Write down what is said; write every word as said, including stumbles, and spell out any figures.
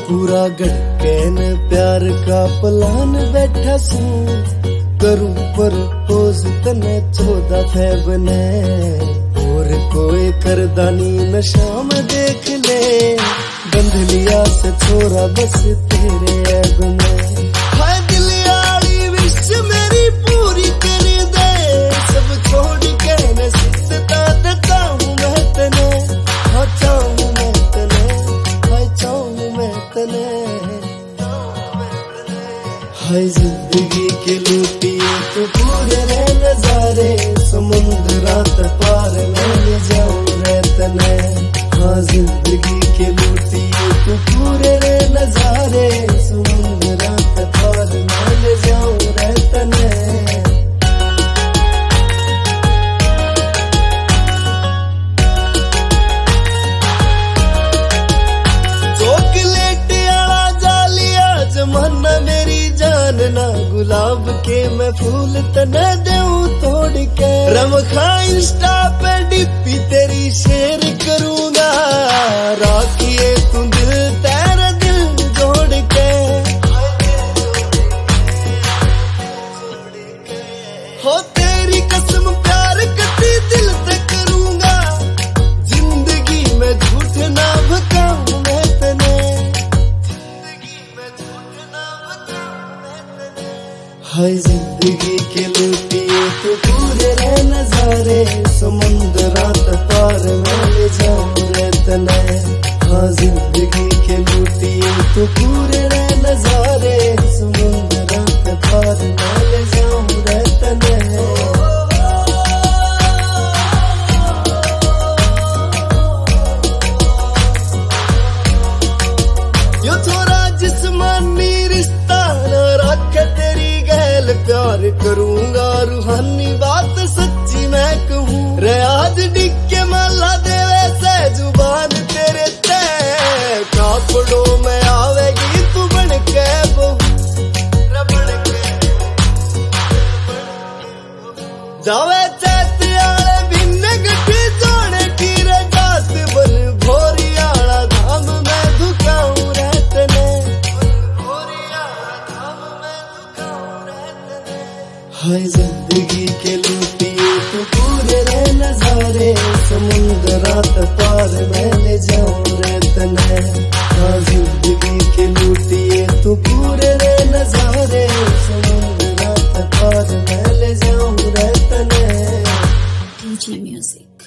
पूरा गटकैन प्यार का प्लान बैठा सू करूं पर पोज तने चौदह फेब ने और कोई करदानी नशा में देख ले बंध लिया से छोरा बस तेरे ऐब में हाय दिल यारी विश मेरी पूरी कर दे सब छोड़ के न सिसता देता हूँ मैं तने हाँ चाहूँ मैं तने हाय चाहूँ मैं तने हाय जिंदगी के लूटिए तो पूरे रे नजारे समुद्र रात पार मैं ले जाऊं रे तने हाँ जिंदगी के लूटिए तो पूरे रे नजारे समुद्र रात पार मैं ले जाऊं रे तने जमाना मेरी जान ना गुलाब के मैं फूल तना दूं तोड़ के रमखा इंस्टा पे डिप्पी तेरी शेयर करूंगा राखिए तू दिल तेरा दिल जोड़ के हो तेरी कसम प्यार कती दिल से करूंगा जिंदगी में झूठ ना भकाऊं मैं तने हाय जिंदगी के लूटिए तो पूरे रे नजारे समुद्र रात पार मैं ले जाऊं रे तने हाँ जिंदगी के लूटिए तो पूरे रे नजारे समुद्र रात पार मैं ले जाऊं रे तने यो थोड़ा जिस्मानी रिश्ता न रखे तेरी प्यार करूंगा रूहानी बात सच्ची मैं कहूँ रे आज डिक्के मला देवे से जुबान तेरे ते कापड़ों में आवेगी तू बन के बहू बन के जावे चैत्याले भिन्न गठी जोड़े खीरे जात बन भोरियाला धाम में धुकाऊं रे तने हाय जिंदगी के लूटिए तो पूरे रे नजारे समुद्र रात पार मैं ले जाऊं रे तने हाँ जिंदगी के लूटिए तो पूरे रे नजारे समुद्र रात पार मैं ले जाऊं रे तने D J Music।